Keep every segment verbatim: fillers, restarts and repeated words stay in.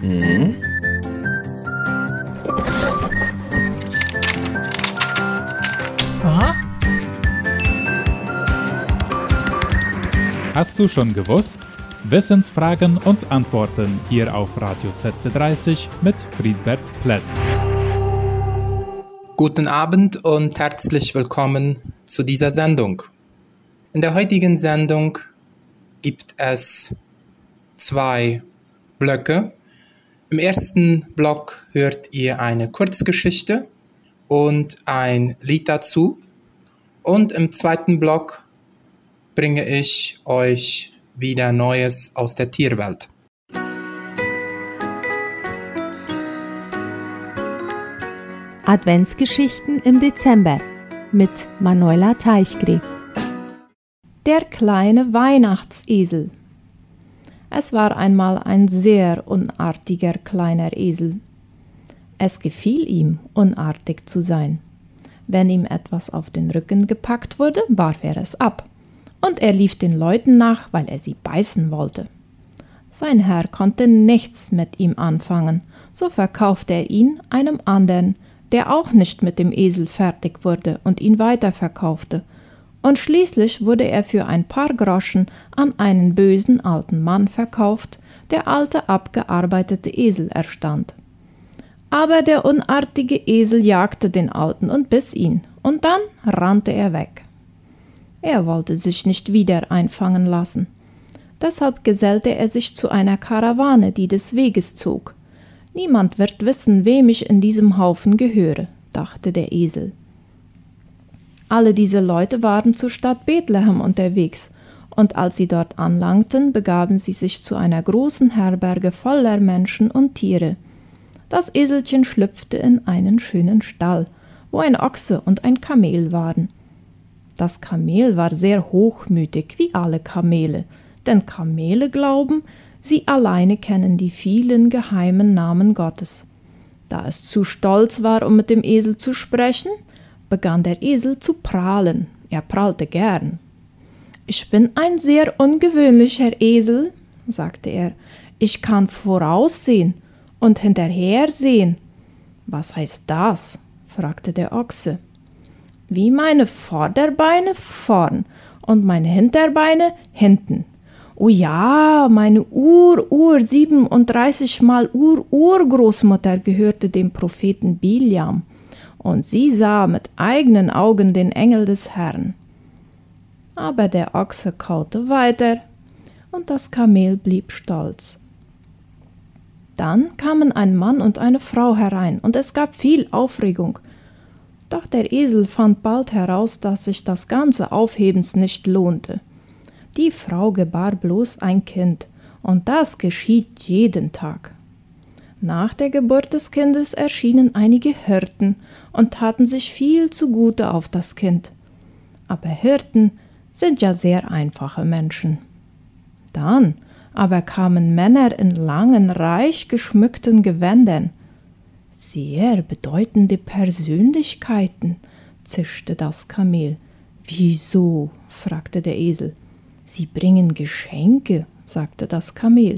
Mhm. Aha. Hast du schon gewusst? Wissensfragen und Antworten hier auf Radio Z B dreißig mit Friedbert Plett. Guten Abend und herzlich willkommen zu dieser Sendung. In der heutigen Sendung gibt es zwei Blöcke. Im ersten Block hört ihr eine Kurzgeschichte und ein Lied dazu. Und im zweiten Block bringe ich euch wieder Neues aus der Tierwelt. Adventsgeschichten im Dezember mit Manuela Teichgräf. Der kleine Weihnachtsesel. Es war einmal ein sehr unartiger kleiner Esel. Es gefiel ihm, unartig zu sein. Wenn ihm etwas auf den Rücken gepackt wurde, warf er es ab. Und er lief den Leuten nach, weil er sie beißen wollte. Sein Herr konnte nichts mit ihm anfangen, so verkaufte er ihn einem anderen, der auch nicht mit dem Esel fertig wurde und ihn weiterverkaufte. Und schließlich wurde er für ein paar Groschen an einen bösen alten Mann verkauft, der alte abgearbeitete Esel erstand. Aber der unartige Esel jagte den Alten und biss ihn, und dann rannte er weg. Er wollte sich nicht wieder einfangen lassen. Deshalb gesellte er sich zu einer Karawane, die des Weges zog. Niemand wird wissen, wem ich in diesem Haufen gehöre, dachte der Esel. Alle diese Leute waren zur Stadt Bethlehem unterwegs, und als sie dort anlangten, begaben sie sich zu einer großen Herberge voller Menschen und Tiere. Das Eselchen schlüpfte in einen schönen Stall, wo ein Ochse und ein Kamel waren. Das Kamel war sehr hochmütig, wie alle Kamele, denn Kamele glauben, sie alleine kennen die vielen geheimen Namen Gottes. Da es zu stolz war, um mit dem Esel zu sprechen, begann der Esel zu prahlen. Er prahlte gern. »Ich bin ein sehr ungewöhnlicher Esel«, sagte er. »Ich kann voraussehen und hinterhersehen.« »Was heißt das?« fragte der Ochse. »Wie meine Vorderbeine vorn und meine Hinterbeine hinten. Oh ja, meine Ur-Ur siebenunddreißig mal Ur-Urgroßmutter gehörte dem Propheten Biljam, und sie sah mit eigenen Augen den Engel des Herrn.« Aber der Ochse kaute weiter, und das Kamel blieb stolz. Dann kamen ein Mann und eine Frau herein, und es gab viel Aufregung. Doch der Esel fand bald heraus, dass sich das ganze Aufhebens nicht lohnte. Die Frau gebar bloß ein Kind, und das geschieht jeden Tag. Nach der Geburt des Kindes erschienen einige Hirten und taten sich viel zugute auf das Kind. Aber Hirten sind ja sehr einfache Menschen. Dann aber kamen Männer in langen, reich geschmückten Gewändern. »Sehr bedeutende Persönlichkeiten«, zischte das Kamel. »Wieso?« fragte der Esel. »Sie bringen Geschenke«, sagte das Kamel.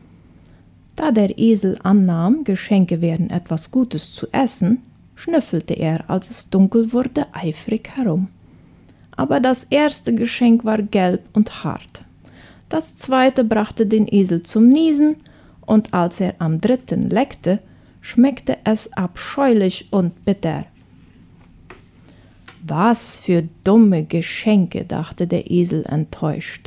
Da der Esel annahm, Geschenke wären etwas Gutes zu essen, schnüffelte er, als es dunkel wurde, eifrig herum. Aber das erste Geschenk war gelb und hart. Das zweite brachte den Esel zum Niesen, und als er am dritten leckte, schmeckte es abscheulich und bitter. »Was für dumme Geschenke«, dachte der Esel enttäuscht.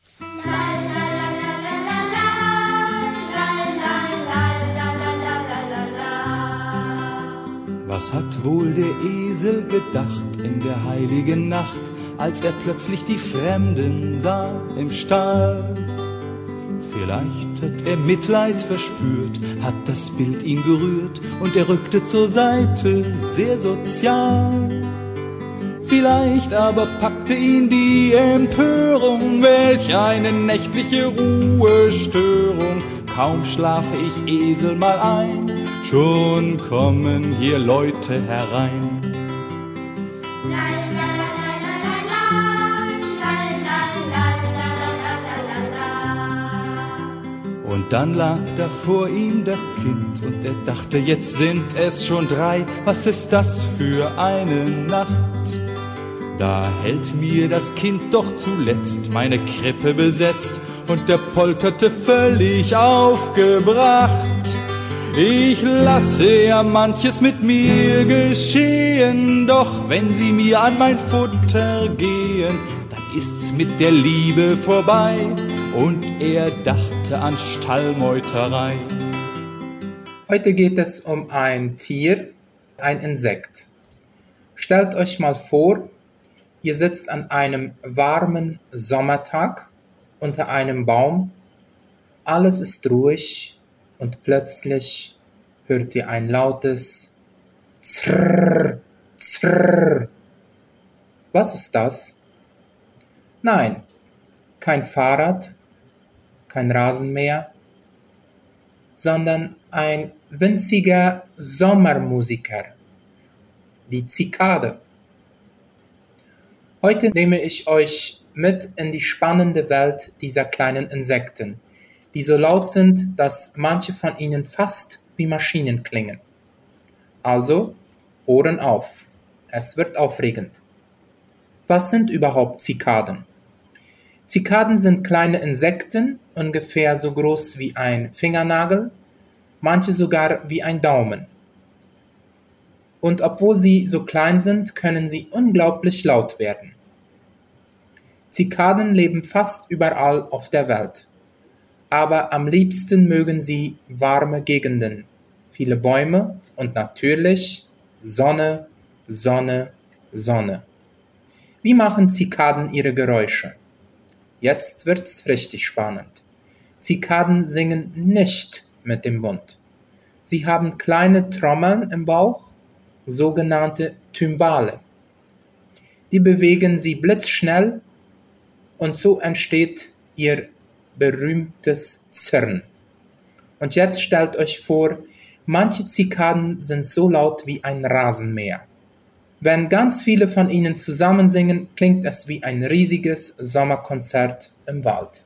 Was hat wohl der Esel gedacht in der heiligen Nacht, als er plötzlich die Fremden sah im Stall? Vielleicht hat er Mitleid verspürt, hat das Bild ihn gerührt, und er rückte zur Seite, sehr sozial. Vielleicht aber packte ihn die Empörung, welch eine nächtliche Ruhestörung. Kaum schlafe ich Esel mal ein, schon kommen hier Leute herein. Und dann lag da vor ihm das Kind und er dachte, jetzt sind es schon drei, was ist das für eine Nacht? Da hält mir das Kind doch zuletzt meine Krippe besetzt und der polterte völlig aufgebracht. Ich lasse ja manches mit mir geschehen, doch wenn sie mir an mein Futter gehen, dann ist's mit der Liebe vorbei. Und er dachte an Stallmeuterei. Heute geht es um ein Tier, ein Insekt. Stellt euch mal vor, ihr sitzt an einem warmen Sommertag unter einem Baum, alles ist ruhig und plötzlich hört ihr ein lautes Zrrr, Zrrr. Was ist das? Nein, kein Fahrrad, kein Rasenmäher, sondern ein winziger Sommermusiker, die Zikade. Heute nehme ich euch mit in die spannende Welt dieser kleinen Insekten, die so laut sind, dass manche von ihnen fast wie Maschinen klingen. Also, Ohren auf, es wird aufregend. Was sind überhaupt Zikaden? Zikaden sind kleine Insekten, ungefähr so groß wie ein Fingernagel, manche sogar wie ein Daumen. Und obwohl sie so klein sind, können sie unglaublich laut werden. Zikaden leben fast überall auf der Welt, aber am liebsten mögen sie warme Gegenden, viele Bäume und natürlich Sonne, Sonne, Sonne. Wie machen Zikaden ihre Geräusche? Jetzt wird's richtig spannend. Zikaden singen nicht mit dem Mund. Sie haben kleine Trommeln im Bauch, sogenannte Tymbale. Die bewegen sie blitzschnell und so entsteht ihr berühmtes Zirren. Und jetzt stellt euch vor, manche Zikaden sind so laut wie ein Rasenmäher. Wenn ganz viele von ihnen zusammen singen, klingt es wie ein riesiges Sommerkonzert im Wald.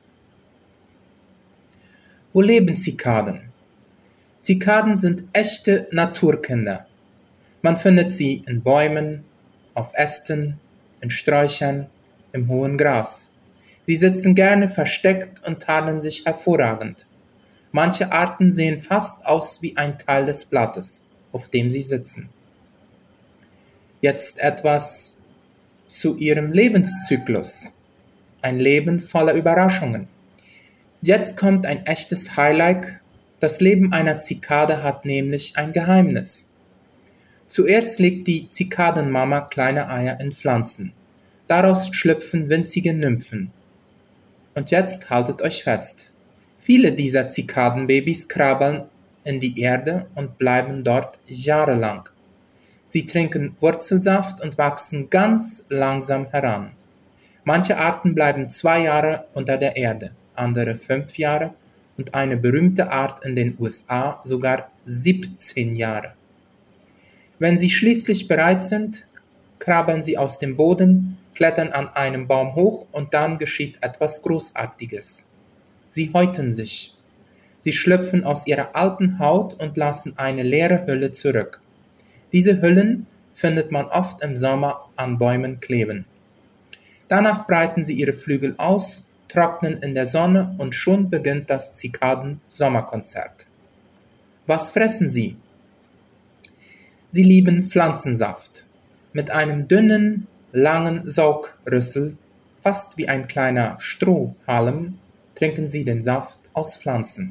Wo leben Zikaden? Zikaden sind echte Naturkinder. Man findet sie in Bäumen, auf Ästen, in Sträuchern, im hohen Gras. Sie sitzen gerne versteckt und tarnen sich hervorragend. Manche Arten sehen fast aus wie ein Teil des Blattes, auf dem sie sitzen. Jetzt etwas zu ihrem Lebenszyklus. Ein Leben voller Überraschungen. Jetzt kommt ein echtes Highlight. Das Leben einer Zikade hat nämlich ein Geheimnis. Zuerst legt die Zikadenmama kleine Eier in Pflanzen. Daraus schlüpfen winzige Nymphen. Und jetzt haltet euch fest. Viele dieser Zikadenbabys krabbeln in die Erde und bleiben dort jahrelang. Sie trinken Wurzelsaft und wachsen ganz langsam heran. Manche Arten bleiben zwei Jahre unter der Erde, andere fünf Jahre und eine berühmte Art in den U S A sogar siebzehn Jahre. Wenn sie schließlich bereit sind, krabbeln sie aus dem Boden, klettern an einem Baum hoch und dann geschieht etwas Großartiges. Sie häuten sich. Sie schlüpfen aus ihrer alten Haut und lassen eine leere Hülle zurück. Diese Hüllen findet man oft im Sommer an Bäumen kleben. Danach breiten sie ihre Flügel aus, trocknen in der Sonne und schon beginnt das Zikaden-Sommerkonzert. Was fressen sie? Sie lieben Pflanzensaft. Mit einem dünnen, langen Saugrüssel, fast wie ein kleiner Strohhalm, trinken sie den Saft aus Pflanzen.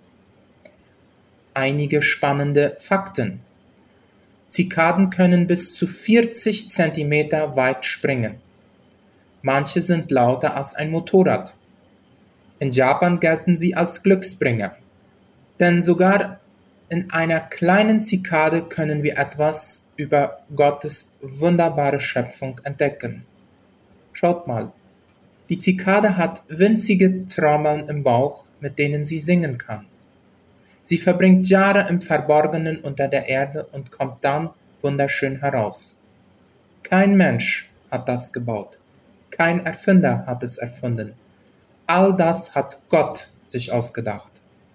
Einige spannende Fakten. Zikaden können bis zu vierzig Zentimeter weit springen. Manche sind lauter als ein Motorrad. In Japan gelten sie als Glücksbringer. Denn sogar in einer kleinen Zikade können wir etwas über Gottes wunderbare Schöpfung entdecken. Schaut mal, die Zikade hat winzige Trommeln im Bauch, mit denen sie singen kann. Sie verbringt Jahre im Verborgenen unter der Erde und kommt dann wunderschön heraus. Kein Mensch hat das gebaut. Kein Erfinder hat es erfunden. All das hat Gott sich ausgedacht.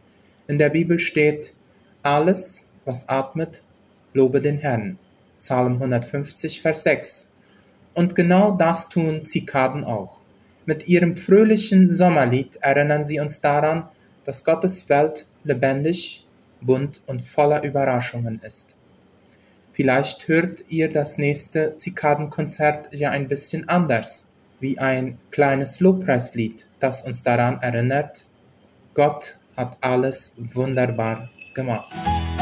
In der Bibel steht, alles, was atmet, lobe den Herrn. Psalm hundertfünfzig, Vers sechs. Und genau das tun Zikaden auch. Mit ihrem fröhlichen Sommerlied erinnern sie uns daran, dass Gottes Welt lebendig, bunt und voller Überraschungen ist. Vielleicht hört ihr das nächste Zikadenkonzert ja ein bisschen anders, wie ein kleines Lobpreislied, das uns daran erinnert, Gott hat alles wunderbar gemacht.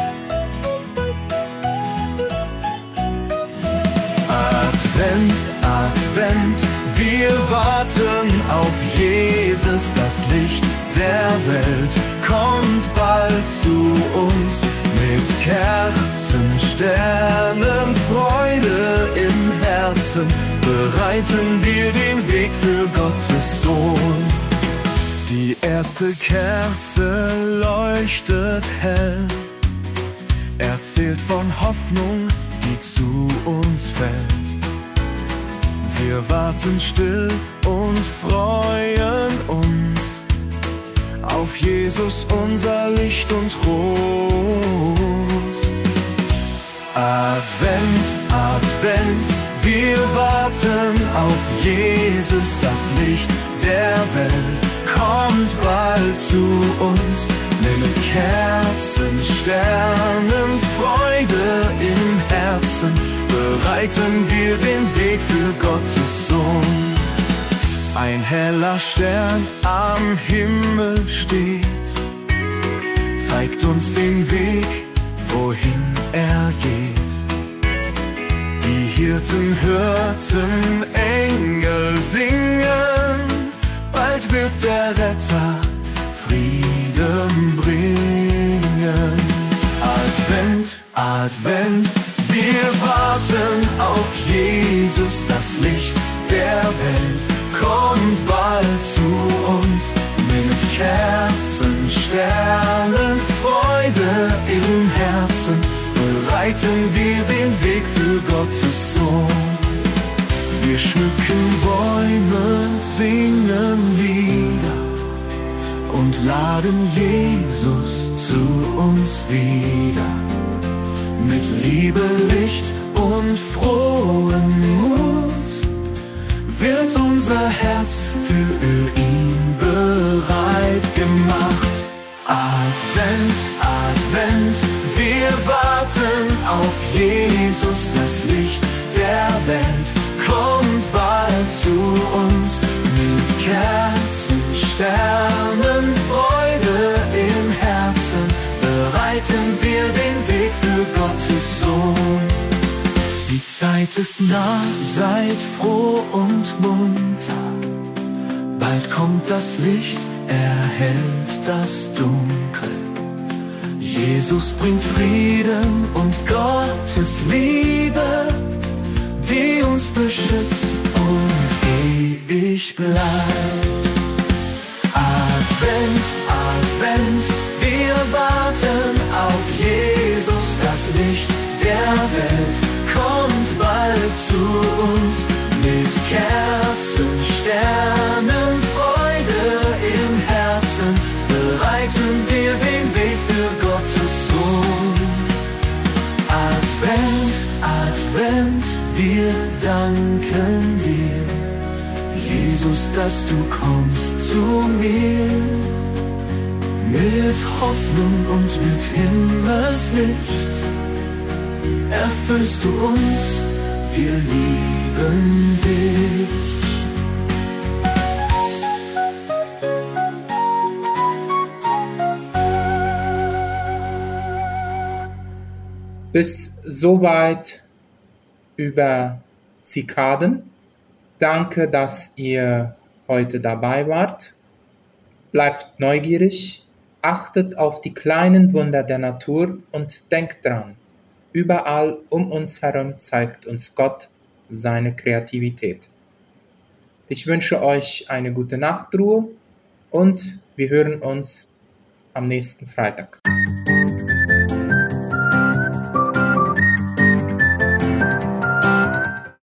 Advent, Advent, wir warten auf Jesus, das Licht der Welt kommt bald zu uns. Mit Kerzen, Sternen, Freude im Herzen bereiten wir den Weg für Gottes Sohn. Die erste Kerze leuchtet hell, erzählt von Hoffnung, die zu uns fällt. Wir warten still und freuen uns auf Jesus, unser Licht und Trost. Advent, Advent, wir warten auf Jesus, das Licht der Welt kommt bald zu uns. Mit Kerzen, Sternen, Freude im Herzen bereiten wir den Weg für Gottes Sohn. Ein heller Stern am Himmel steht, zeigt uns den Weg, wohin er geht. Die Hirten hörten Engel singen, bald wird der Retter Frieden bringen. Advent, Advent, wir warten auf Jesus, das Licht der Welt kommt bald zu uns. Mit Kerzen, Sternen, Freude im Herzen bereiten wir den Weg für Gottes Sohn. Wir schmücken Bäume, singen Lieder und laden Jesus zu uns wieder. Mit Liebe, Licht und frohem Mut wird unser Herz für ihn bereit gemacht. Advent, Advent, wir warten auf Jesus, das Licht der Welt kommt bald zu uns. Mit Kerzen, Sternen, Freude im Herzen bereiten wir den Weg für Gottes Sohn. Die Zeit ist nah, seid froh und munter. Bald kommt das Licht, erhellt das Dunkel. Jesus bringt Frieden und Gottes Liebe, die uns beschützt und ewig bleibt. Advent, Advent, wir warten auf Jesus, das Licht der Welt kommt bald zu uns. Mit Kerzen, Sternen, Freude im Herzen bereiten wir den Weg für Gottes Sohn. Advent, Advent, wir danken dir, Jesus, dass du kommst zu mir. Mit Hoffnung und mit Himmelslicht erfüllst du uns, wir lieben dich. Bis soweit über Zikaden. Danke, dass ihr heute dabei wart. Bleibt neugierig, achtet auf die kleinen Wunder der Natur und denkt dran, überall um uns herum zeigt uns Gott seine Kreativität. Ich wünsche euch eine gute Nachtruhe und wir hören uns am nächsten Freitag.